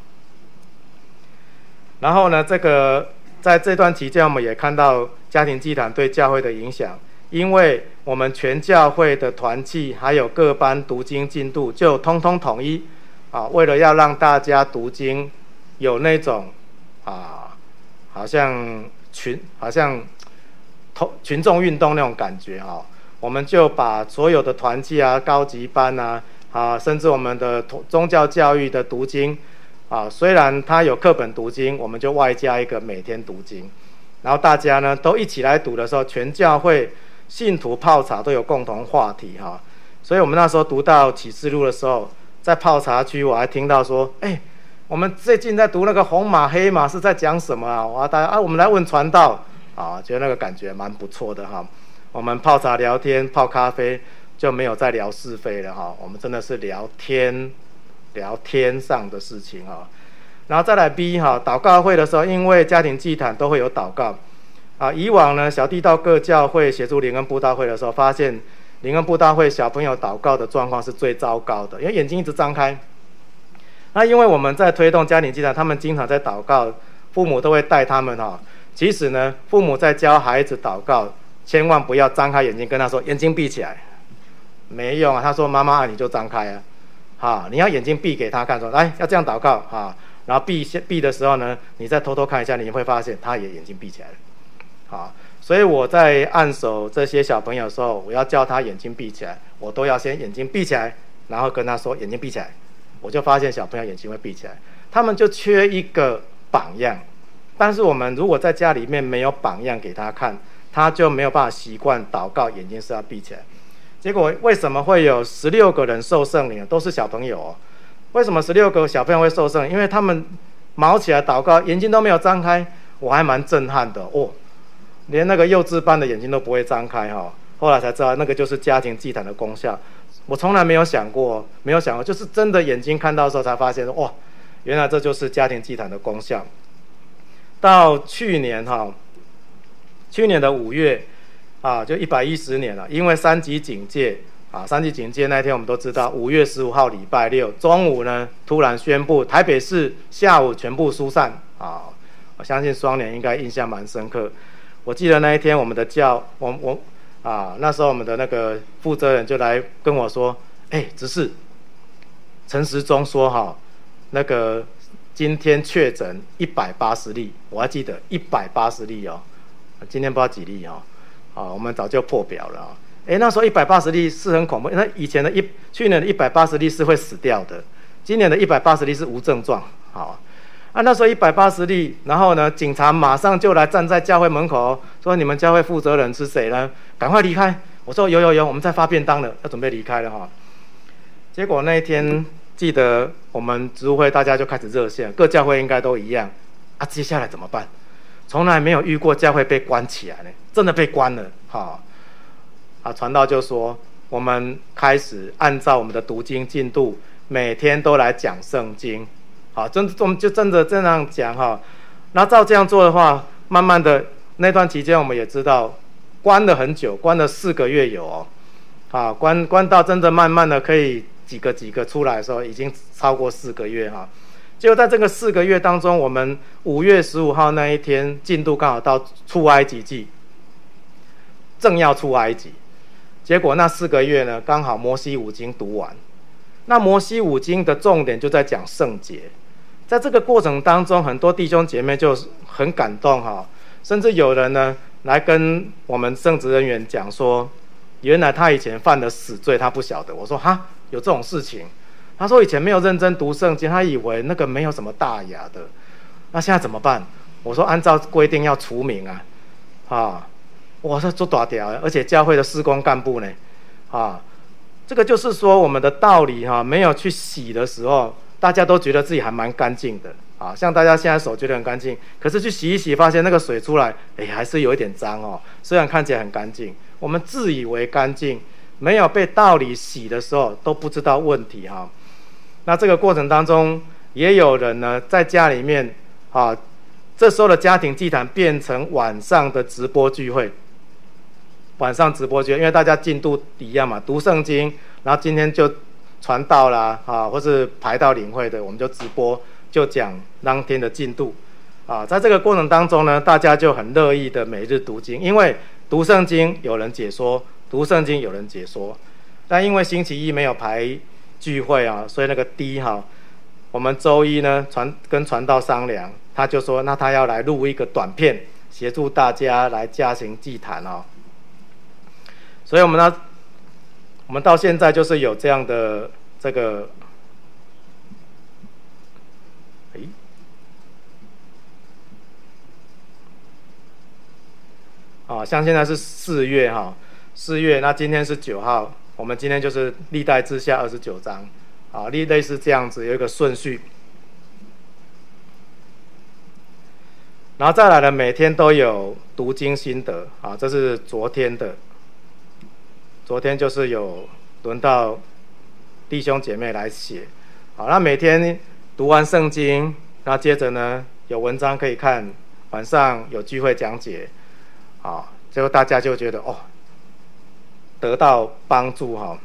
然后呢，这个。在这段期间，我们也看到家庭祭坛对教会的影响，因为我们全教会的团契还有各班读经进度就通通统一啊，为了要让大家读经有那种啊，好像群好像群众运动那种感觉啊，我们就把所有的团契啊、高级班啊啊，甚至我们的宗教教育的读经。啊，虽然他有课本读经，我们就外加一个每天读经，然后大家呢都一起来读的时候，全教会信徒泡茶都有共同话题哈。所以我们那时候读到启示录的时候，在泡茶区我还听到说，哎，我们最近在读那个红马黑马是在讲什么啊？我大家啊，我们来问传道啊，觉得那个感觉蛮不错的哈。我们泡茶聊天、泡咖啡， 就没有再聊是非了哈，我们真的是聊天，聊天上的事情哈。然后再来 B 哈，祷告会的时候，因为家庭祭坛都会有祷告啊。以往呢，小弟到各教会协助灵恩布道会的时候，发现灵恩布道会小朋友祷告的状况是最糟糕的，因为眼睛一直张开。那因为我们在推动家庭祭坛，他们经常在祷告，父母都会带他们哈。其实呢，父母在教孩子祷告，千万不要张开眼睛跟他说眼睛闭起来，没用啊。他说妈妈，你就张开啊，哈，你要眼睛闭给他看，说来要这样祷告哈。然后闭闭的时候呢，你再偷偷看一下，你会发现他也眼睛闭起来了，好，所以我在按手这些小朋友的时候，我要叫他眼睛闭起来，我都要先眼睛闭起来，然后跟他说眼睛闭起来，我就发现小朋友眼睛会闭起来，他们就缺一个榜样。但是我们如果在家里面没有榜样给他看，他就没有办法习惯祷告，眼睛是要闭起来。结果为什么会有十六个人受圣灵，都是小朋友哦？为什么十六个小朋友会受圣灵？因为他们毛起来祷告，眼睛都没有张开，我还蛮震撼的哦。连那个幼稚班的眼睛都不会张开哈、哦，后来才知道那个就是家庭祭坛的功效。我从来没有想过，没有想过，就是真的眼睛看到的时候才发现，哇，原来这就是家庭祭坛的功效。到去年哈、哦，去年的五月啊，就一百一十年了，因为三级警戒。啊，三级警戒那天我们都知道，五月十五号礼拜六中午呢，突然宣布台北市下午全部疏散啊！我相信双年应该印象蛮深刻。我记得那一天我们的教，我我啊，那时候我们的那个负责人就来跟我说：“哎、欸，执事，陈时中说哈，那个今天确诊一百八十例，我还记得一百八十例哦，今天不知道几例哦，啊，我们早就破表了啊。”哎，那时候一百八十例是很恐怖，那以前的一去年的一百八十例是会死掉的，今年的一百八十例是无症状。好，啊，那时候一百八十例，然后呢，警察马上就来站在教会门口，说你们教会负责人是谁呢？赶快离开！我说有有有，我们在发便当了，要准备离开了哈。结果那一天，记得我们植物会大家就开始热线，各教会应该都一样啊。接下来怎么办？从来没有遇过教会被关起来呢，真的被关了哈。啊，传道就说，我们开始按照我们的读经进度，每天都来讲圣经。好，真我们就真的这样讲哈。那照这样做的话，慢慢的那段期间，我们也知道关了很久，关了四个月有哦。啊，关关到真的慢慢的可以几个几个出来的时候，已经超过四个月哈。结果在这个四个月当中，我们五月十五号那一天进度刚好到出埃及记，正要出埃及。结果那四个月呢，刚好摩西五经读完。那摩西五经的重点就在讲圣洁，在这个过程当中，很多弟兄姐妹就很感动哈，甚至有人呢来跟我们圣职人员讲说，原来他以前犯了死罪，他不晓得。我说哈，有这种事情？他说以前没有认真读圣经，他以为那个没有什么大雅的。那现在怎么办？我说按照规定要除名啊，啊。哇，这做大条，而且教会的事工干部呢，啊，这个就是说我们的道理哈、啊，没有去洗的时候，大家都觉得自己还蛮干净的啊。像大家现在手觉得很干净，可是去洗一洗，发现那个水出来，哎，还是有一点脏哦。虽然看起来很干净，我们自以为干净，没有被道理洗的时候，都不知道问题哈、啊。那这个过程当中，也有人呢在家里面啊，这时候的家庭祭坛变成晚上的直播聚会。晚上直播间，因为大家进度一样嘛，读圣经，然后今天就传道啦，啊，或是排到领会的，我们就直播，就讲当天的进度，啊，在这个过程当中呢，大家就很乐意的每日读经，因为读圣经有人解说，读圣经有人解说，但因为星期一没有排聚会啊，所以那个 D 哈，我们周一呢传跟传道商量，他就说那他要来录一个短片，协助大家来家庭祭坛哦。所以我们呢，我们到现在就是有这样的这个，哎，啊，像现在是四月哈，四月，那今天是九号，我们今天就是历代志下二十九章，啊，历类似这样子有一个顺序，然后再来呢，每天都有读经心得，啊，这是昨天的。 昨天就是有轮到弟兄姐妹来写，好，那每天读完圣经，那接着呢有文章可以看，晚上有聚会讲解，好，最后大家就觉得哦，得到帮助哈。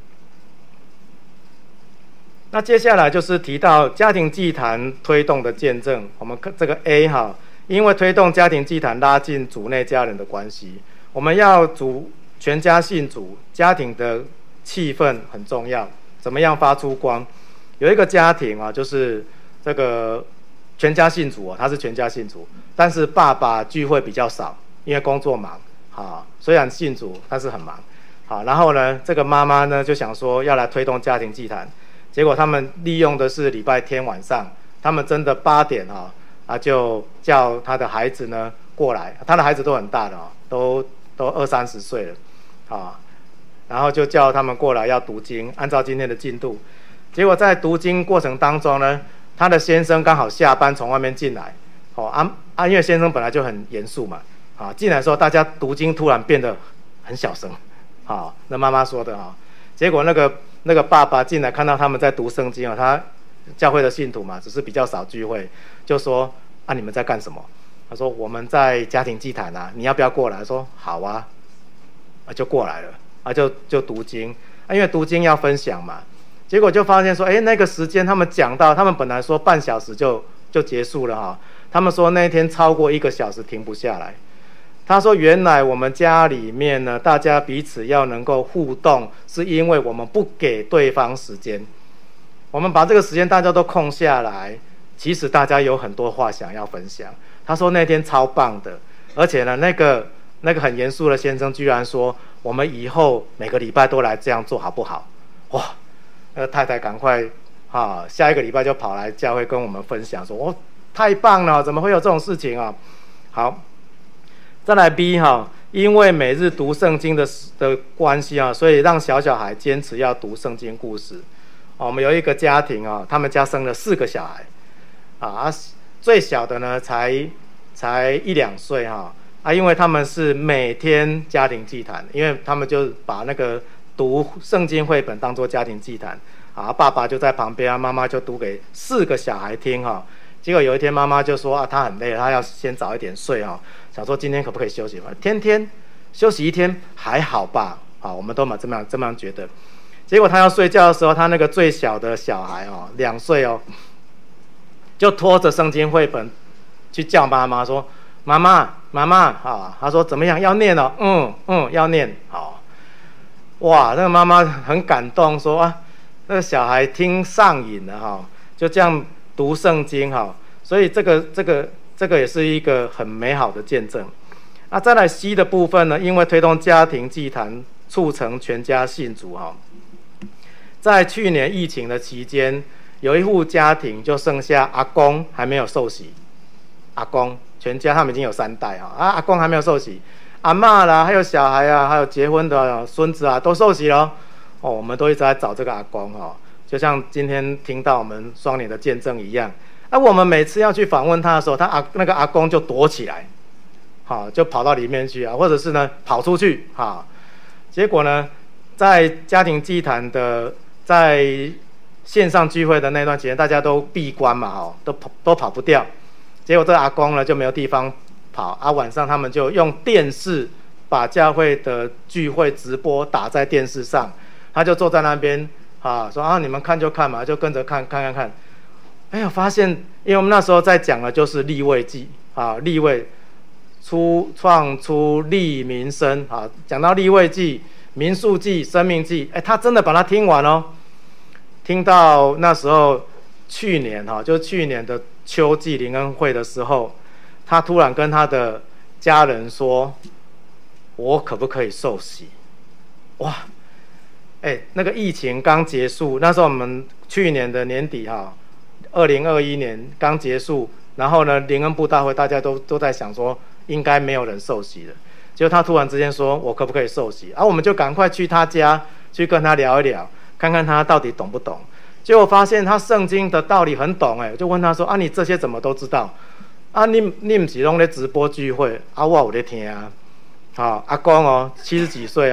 那接下来就是提到家庭祭坛推动的见证，我们这个 A 哈，因为推动家庭祭坛拉近主内家人的关系，我们要主全家信主，家庭的气氛很重要。怎么样发出光？有一个家庭啊，就是这个全家信主啊，他是全家信主，但是爸爸聚会比较少，因为工作忙，啊，虽然信主，但是很忙，好，然后呢，这个妈妈呢就想说要来推动家庭祭坛，结果他们利用的是礼拜天晚上，他们真的八点啊，啊就叫他的孩子呢过来，他的孩子都很大了，都都二三十岁了，啊。然后就叫他们过来要读经，按照今天的进度。结果在读经过程当中呢，他的先生刚好下班从外面进来，哦啊啊，因为先生本来就很严肃嘛，啊进来的时候大家读经突然变得很小声，啊那妈妈说的啊，结果那个那个爸爸进来看到他们在读圣经啊，他教会的信徒嘛，只是比较少聚会，就说啊你们在干什么？他说我们在家庭祭坛啊，你要不要过来？说好啊，啊就过来了。啊，就就读经啊，因为读经要分享嘛，结果就发现说，哎，那个时间他们讲到，他们本来说半小时就就结束了哈，他们说那一天超过一个小时停不下来。他说，原来我们家里面呢，大家彼此要能够互动，是因为我们不给对方时间，我们把这个时间大家都空下来，其实大家有很多话想要分享。他说那天超棒的，而且呢，那个那个很严肃的先生居然说，我们以后每个礼拜都来这样做好不好？哇，那个太太赶快啊，下一个礼拜就跑来教会跟我们分享说，哦，太棒了，怎么会有这种事情啊？好，再来 B 哈，因为每日读圣经的的关系啊，所以让小小孩坚持要读圣经故事。我们有一个家庭啊，他们家生了四个小孩，啊，最小的呢才才一两岁哈。啊，因为他们是每天家庭祭坛，因为他们就把那个读圣经绘本当作家庭祭坛，啊，爸爸就在旁边啊，妈妈就读给四个小孩听哈。结果有一天妈妈就说啊，她很累，她要先早一点睡哈，想说今天可不可以休息嘛？天天休息一天还好吧？啊，我们都嘛这么样这么样觉得。结果她要睡觉的时候，她那个最小的小孩哦，两岁哦，就拖着圣经绘本去叫妈妈说。妈妈，妈妈，啊，他说怎么样？要念哦，嗯嗯，要念，好，哇，那个妈妈很感动，说啊，那个小孩听上瘾了哈，就这样读圣经哈，所以这个这个这个也是一个很美好的见证。啊，再来 C 的部分呢，因为推动家庭祭坛，促成全家信主哈。在去年疫情的期间，有一户家庭就剩下阿公还没有受洗，阿公。全家他们已经有三代哈，啊，阿公还没有受洗，阿嬷啦，还有小孩啊，还有结婚的孙子啊，都受洗了。哦，我们都一直在找这个阿公哈，就像今天听到我们双年的见证一样。啊，我们每次要去访问他的时候，他阿那个阿公就躲起来，好，就跑到里面去啊，或者是呢跑出去哈。结果呢，在家庭祭坛的在线上聚会的那段时间，大家都闭关嘛，哈，都跑都跑不掉。结果这个阿公呢就没有地方跑啊，晚上他们就用电视把教会的聚会直播打在电视上，他就坐在那边啊，说啊你们看就看嘛，就跟着看看看看。哎呀，发现因为我们那时候在讲的就是利未记啊，利未出创出利民生啊，讲到利未记、民数记、生命记，哎，他真的把它听完哦，听到那时候去年哈，就去年的。秋季灵恩会的时候，他突然跟他的家人说：“我可不可以受洗？”哇，哎，那个疫情刚结束，那时候我们去年的年底哈，二零二一年刚结束，然后呢，灵恩布大会大家都都在想说，应该没有人受洗了。结果他突然之间说：“我可不可以受洗？”啊，我们就赶快去他家去跟他聊一聊，看看他到底懂不懂。结果发现他圣经的道理很懂，哎，就问他说：“啊，你这些怎么都知道？啊，你你不是拢在直播聚会？啊，我有在听啊。好，阿公哦，七十几岁哦，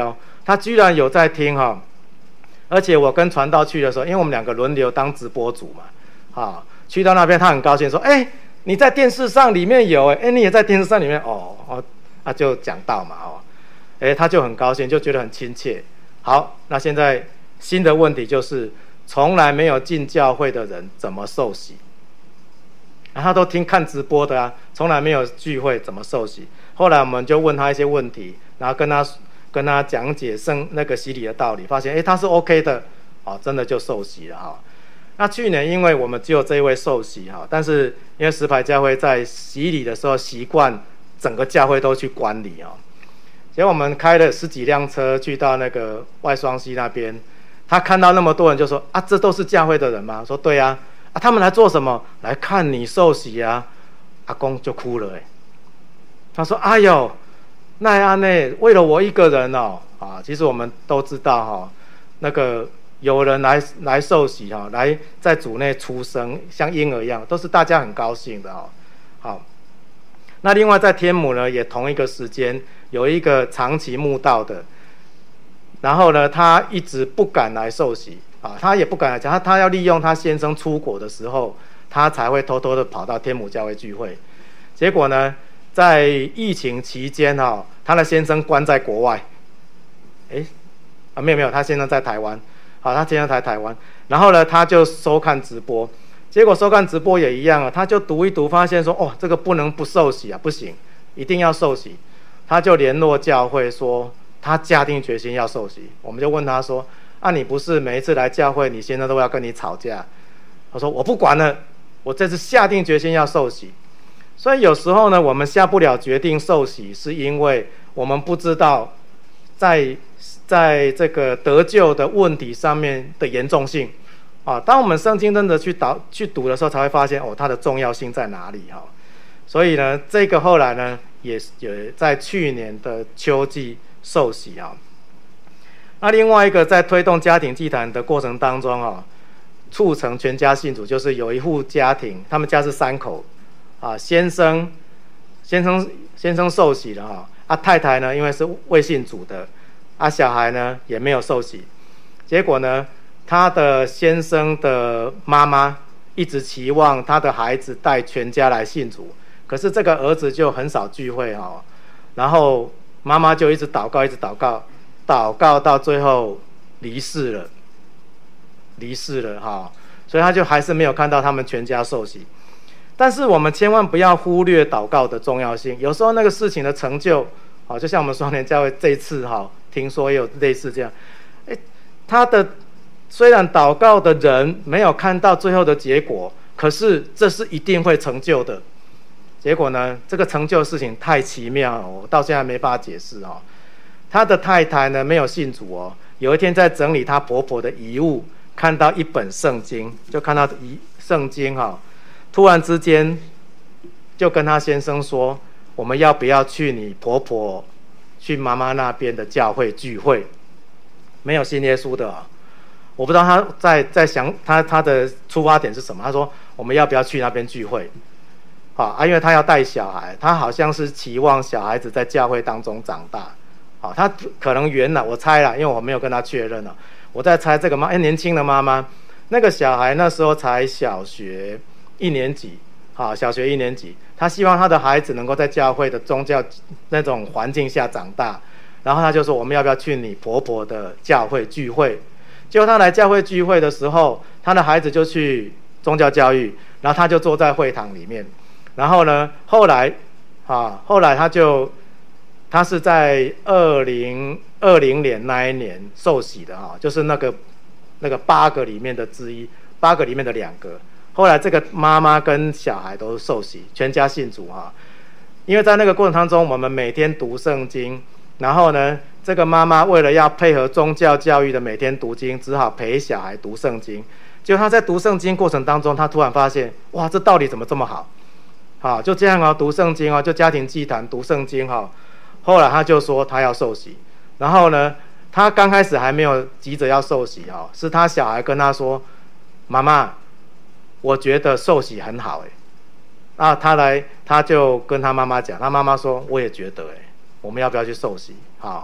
他居然有在听哈。而且我跟传道去的时候，因为我们两个轮流当直播主嘛，啊，去到那边他很高兴说，哎、欸，你在电视上里面有、欸，哎、欸，你也在电视上里面，哦哦，那、啊、就讲到嘛，哦，哎、欸，他就很高兴，就觉得很亲切。好，那现在新的问题就是，从来没有进教会的人怎么受洗？啊、他都听看直播的啊，从来没有聚会怎么受洗？后来我们就问他一些问题，然后跟他跟他讲解圣那个洗礼的道理，发现哎他是 OK 的，哦，真的就受洗了哈、哦。那去年因为我们只有这一位受洗哈，但是因为石牌教会在洗礼的时候习惯整个教会都去管理哦，结果我们开了十几辆车去到那个外双溪那边，他看到那么多人就说啊，这都是教会的人吗？我说对啊，啊他们来做什么？来看你受洗啊。阿公就哭了哎，他说哎呦，那样呢，为了我一个人哦，啊，其实我们都知道哈、哦，那个有人来来受洗哈、哦，来在主内出生，像婴儿一样，都是大家很高兴的哦。好，那另外在天母呢，也同一个时间有一个长期慕道的，然后呢，他一直不敢来受洗啊，他也不敢来讲，他他要利用他先生出国的时候，他才会偷偷的跑到天母教会聚会。结果呢，在疫情期间哈、哦，他的先生关在国外，哎，啊没有没有，他先生在台湾，好，他先生在台湾，然后呢，他就收看直播，结果收看直播也一样啊，他就读一读，发现说，哦，这个不能不受洗啊，不行，一定要受洗，他就联络教会说，他下定决心要受洗。我们就问他说，啊，你不是每一次来教会，你先生都要跟你吵架？他说我不管了，我这次下定决心要受洗。所以有时候呢，我们下不了决定受洗，是因为我们不知道在在这个得救的问题上面的严重性啊。当我们圣经真的去导去读的时候，才会发现哦，它的重要性在哪里哈、啊。所以呢，这个后来呢，也也在去年的秋季受洗啊。那另外一个在推动家庭祭坛的过程当中啊，促成全家信主，就是有一户家庭，他们家是三口。啊，先生，先生，先生受洗了哈，啊，太太呢，因为是未信主的，啊，小孩呢也没有受洗，结果呢，他的先生的妈妈一直期望他的孩子带全家来信主，可是这个儿子就很少聚会哈，然后妈妈就一直祷告，一直祷告，祷告到最后离世了，离世了哈，所以他就还是没有看到他们全家受洗。但是我们千万不要忽略祷告的重要性。有时候那个事情的成就，好，就像我们双年教会这一次哈，听说也有类似这样，哎，他的虽然祷告的人没有看到最后的结果，可是这是一定会成就的。结果呢，这个成就的事情太奇妙了，我到现在没办法解释哦。他的太太呢没有信主哦，有一天在整理她婆婆的遗物，看到一本圣经，就看到遗圣经哈。突然之间，就跟他先生说：“我们要不要去你婆婆、去妈妈那边的教会聚会？没有信耶稣的、哦，我不知道他在在想他他的出发点是什么。他说：我们要不要去那边聚会？啊啊，因为他要带小孩，他好像是期望小孩子在教会当中长大。啊，他可能原来我猜啦，因为我没有跟他确认了，我在猜这个妈，哎，年轻的妈妈，那个小孩那时候才小学。”一年级，好，小学一年级，他希望他的孩子能够在教会的宗教那种环境下长大，然后他就说：“我们要不要去你婆婆的教会聚会？”结果他来教会聚会的时候，他的孩子就去宗教教育，然后他就坐在会堂里面。然后呢，后来，啊，后来他就，他是在二零二零年那一年受洗的哈，就是那个那个八个里面的之一，八个里面的两个。后来这个妈妈跟小孩都受洗，全家信主哈。因为在那个过程当中，我们每天读圣经，然后呢，这个妈妈为了要配合宗教教育的每天读经，只好陪小孩读圣经。结果他在读圣经过程当中，他突然发现，哇，这道理怎么这么好？好，就这样哦，读圣经哦，就家庭祭坛读圣经哈。后来他就说他要受洗，然后呢，他刚开始还没有急着要受洗哈，是他小孩跟他说，妈妈。我觉得受洗很好哎，那他来，他就跟他妈妈讲，他妈妈说，我也觉得哎，我们要不要去受洗？好，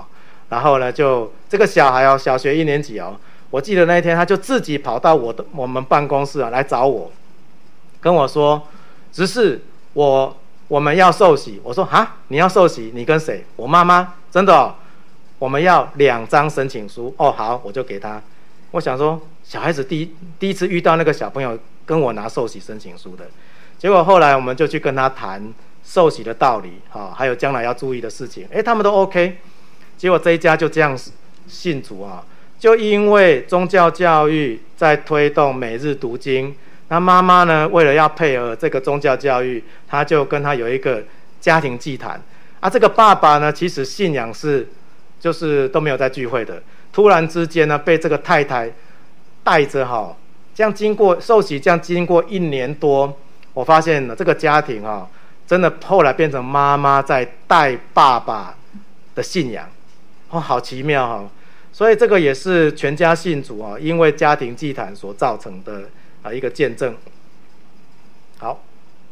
然后呢，就这个小孩哦，小学一年级哦，我记得那一天他就自己跑到我的我们办公室啊来找我，跟我说，执事，我我们要受洗。我说哈，你要受洗？你跟谁？我妈妈。真的哦，我们要两张申请书。哦，好，我就给他。我想说，小孩子第一第一次遇到那个小朋友跟我拿受洗申请书的，结果后来我们就去跟他谈受洗的道理，啊，还有将来要注意的事情。哎，他们都 OK。结果这一家就这样信主啊，就因为宗教教育在推动每日读经，那妈妈呢为了要配合这个宗教教育，他就跟他有一个家庭祭坛啊。这个爸爸呢其实信仰是就是都没有在聚会的，突然之间呢被这个太太带着哈，这样经过受洗，这样经过一年多，我发现了这个家庭啊，真的后来变成妈妈在带爸爸的信仰。哦，好奇妙哈、哦！所以这个也是全家信主啊、哦，因为家庭祭坛所造成的啊一个见证。好，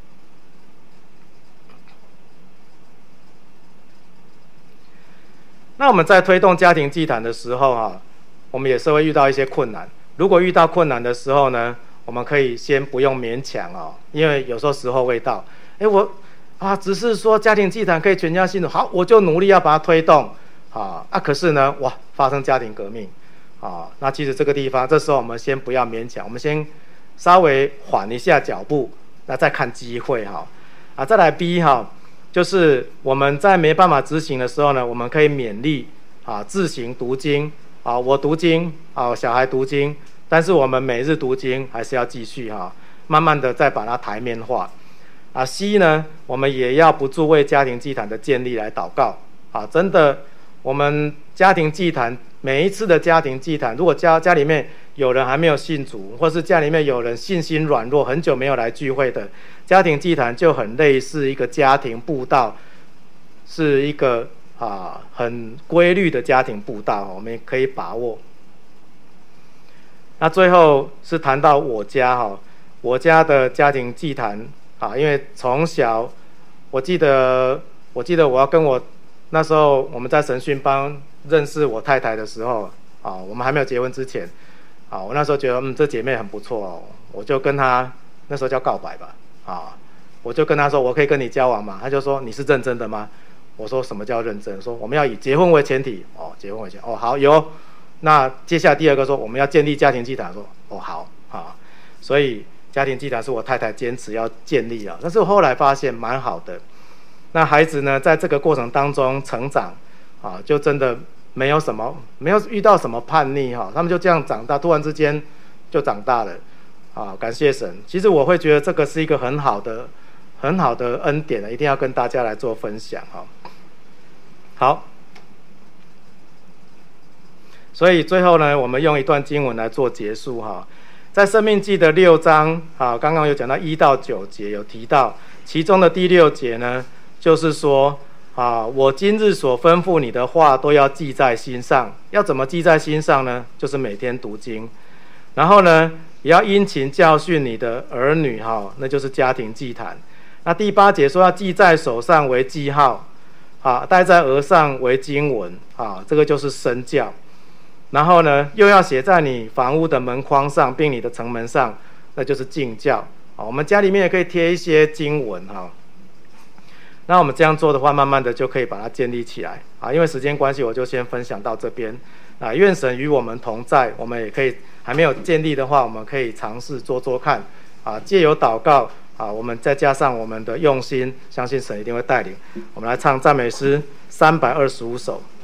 那我们在推动家庭祭坛的时候啊，我们也是会遇到一些困难。如果遇到困难的时候呢，我们可以先不用勉强哦，因为有时候时候未到。哎，我啊，只是说家庭祭坛可以全家信主，好，我就努力要把它推动。啊啊！可是呢，哇，发生家庭革命，啊，那其实这个地方，这时候我们先不要勉强，我们先稍微缓一下脚步，那再看机会哈。啊，再来 B 哈，就是我们在没办法执行的时候呢，我们可以勉励啊，自行读经啊，我读经啊，小孩读经，但是我们每日读经还是要继续哈，慢慢的再把它台面化。啊 C 呢，我们也要不住为家庭祭坛的建立来祷告啊，真的。我们家庭祭坛每一次的家庭祭坛，如果家家里面有人还没有信主，或是家里面有人信心软弱，很久没有来聚会的，家庭祭坛就很类似一个家庭布道，是一个啊很规律的家庭布道，我们也可以把握。那最后是谈到我家哈，我家的家庭祭坛啊，因为从小我记得我记得我要跟我。那时候我们在神训班认识我太太的时候啊，我们还没有结婚之前啊，我那时候觉得嗯这姐妹很不错哦，我就跟她那时候叫告白吧啊，我就跟她说我可以跟你交往吗？她就说你是认真的吗？我说什么叫认真？说我们要以结婚为前提哦，结婚为前提哦好有，那接下来第二个说我们要建立家庭祭坛，说哦好啊，所以家庭祭坛是我太太坚持要建立啊，但是我后来发现蛮好的。那孩子呢，在这个过程当中成长，啊，就真的没有什么，没有遇到什么叛逆哈，他们就这样长大，突然之间就长大了，啊，感谢神。其实我会觉得这个是一个很好的、很好的恩典的，一定要跟大家来做分享哈。好，所以最后呢，我们用一段经文来做结束哈，在申命记的六章啊，刚刚有讲到一到九节有提到，其中的第六节呢。就是说啊，我今日所吩咐你的话都要记在心上。要怎么记在心上呢？就是每天读经，然后呢，也要殷勤教训你的儿女哈，那就是家庭祭坛。那第八节说要记在手上为记号，啊，戴在额上为经文，啊，这个就是身教。然后呢，又要写在你房屋的门框上，并你的城门上，那就是敬教。啊，我们家里面也可以贴一些经文哈。那我们这样做的话，慢慢的就可以把它建立起来啊。因为时间关系，我就先分享到这边啊。愿神与我们同在，我们也可以还没有建立的话，我们可以尝试做做看啊。借由祷告啊，我们再加上我们的用心，相信神一定会带领。我们来唱赞美诗三百二十五首。